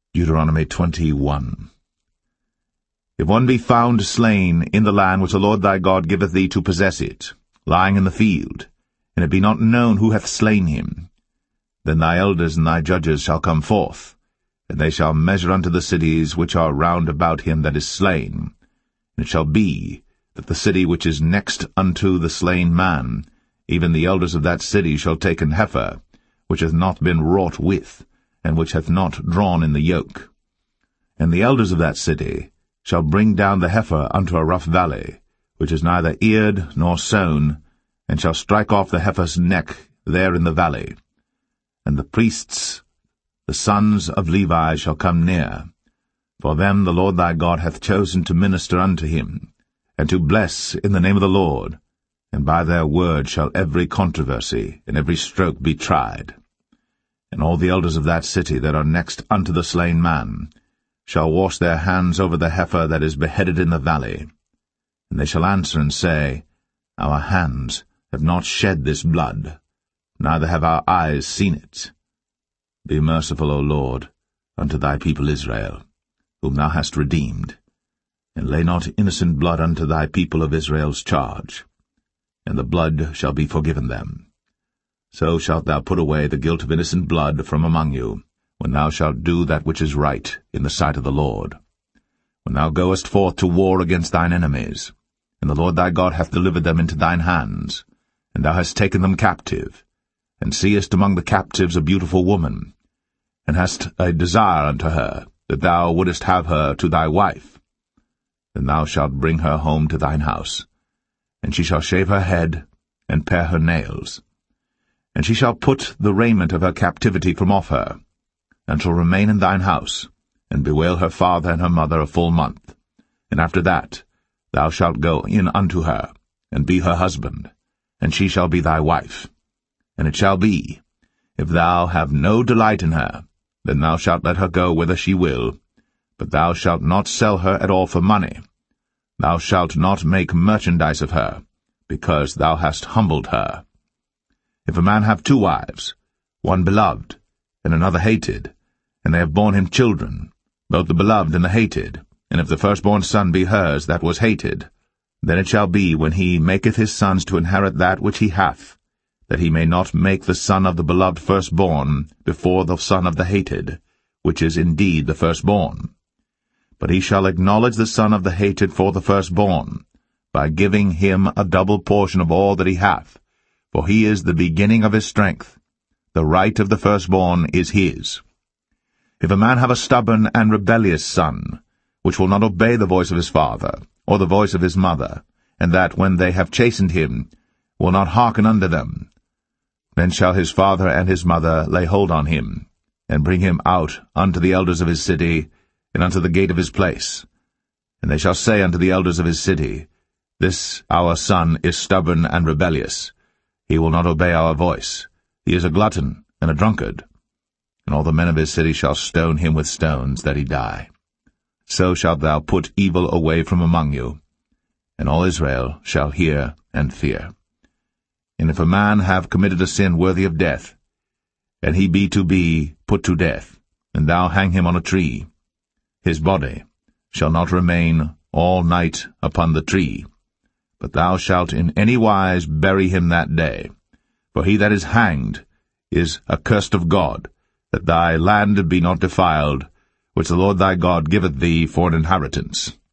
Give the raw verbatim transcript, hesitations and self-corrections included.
Deuteronomy twenty-one. If one be found slain in the land which the Lord thy God giveth thee to possess it, lying in the field, and it be not known who hath slain him, then thy elders and thy judges shall come forth, and they shall measure unto the cities which are round about him that is slain. And it shall be that the city which is next unto the slain man, even the elders of that city shall take an heifer, which hath not been wrought with, and which hath not drawn in the yoke. And the elders of that city shall bring down the heifer unto a rough valley, which is neither eared nor sown, and shall strike off the heifer's neck there in the valley. And the priests, the sons of Levi, shall come near, for them the Lord thy God hath chosen to minister unto him, and to bless in the name of the Lord, and by their word shall every controversy and every stroke be tried. And all the elders of that city that are next unto the slain man shall wash their hands over the heifer that is beheaded in the valley. And they shall answer and say, Our hands have not shed this blood, neither have our eyes seen it. Be merciful, O Lord, unto thy people Israel, whom thou hast redeemed, and lay not innocent blood unto thy people of Israel's charge, and the blood shall be forgiven them. So shalt thou put away the guilt of innocent blood from among you, when thou shalt do that which is right in the sight of the Lord. When thou goest forth to war against thine enemies, and the Lord thy God hath delivered them into thine hands, and thou hast taken them captive, and seest among the captives a beautiful woman, and hast a desire unto her, that thou wouldest have her to thy wife, then thou shalt bring her home to thine house, and she shall shave her head, and pare her nails. And she shall put the raiment of her captivity from off her, and shall remain in thine house, and bewail her father and her mother a full month. And after that thou shalt go in unto her, and be her husband, and she shall be thy wife. And it shall be, if thou have no delight in her, then thou shalt let her go whither she will, but thou shalt not sell her at all for money. Thou shalt not make merchandise of her, because thou hast humbled her. If a man have two wives, one beloved, and another hated, and they have borne him children, both the beloved and the hated, and if the firstborn son be hers that was hated, then it shall be, when he maketh his sons to inherit that which he hath, that he may not make the son of the beloved firstborn before the son of the hated, which is indeed the firstborn. But he shall acknowledge the son of the hated for the firstborn, by giving him a double portion of all that he hath, for he is the beginning of his strength. The right of the firstborn is his. If a man have a stubborn and rebellious son, which will not obey the voice of his father, or the voice of his mother, and that, when they have chastened him, will not hearken unto them, then shall his father and his mother lay hold on him, and bring him out unto the elders of his city, and unto the gate of his place. And they shall say unto the elders of his city, This our son is stubborn and rebellious. He will not obey our voice. He is a glutton and a drunkard. And all the men of his city shall stone him with stones, that he die. So shalt thou put evil away from among you, and all Israel shall hear and fear. And if a man have committed a sin worthy of death, and he be to be put to death, and thou hang him on a tree, his body shall not remain all night upon the tree, but thou shalt in any wise bury him that day. For he that is hanged is accursed of God, that thy land be not defiled, which the Lord thy God giveth thee for an inheritance.